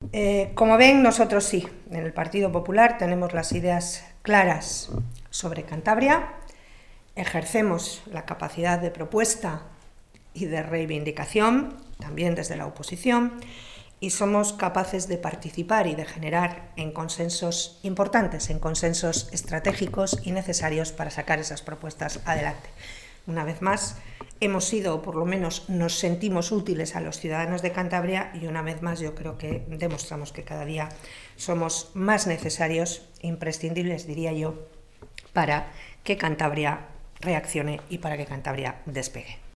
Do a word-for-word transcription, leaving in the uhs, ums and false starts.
Eh, como ven, nosotros sí, en el Partido Popular tenemos las ideas claras sobre Cantabria, ejercemos la capacidad de propuesta y de reivindicación, también desde la oposición, y somos capaces de participar y de generar en consensos importantes, en consensos estratégicos y necesarios para sacar esas propuestas adelante. Una vez más, hemos sido, o por lo menos nos sentimos útiles a los ciudadanos de Cantabria, y una vez más yo creo que demostramos que cada día somos más necesarios, imprescindibles diría yo, para que Cantabria reaccione y para que Cantabria despegue.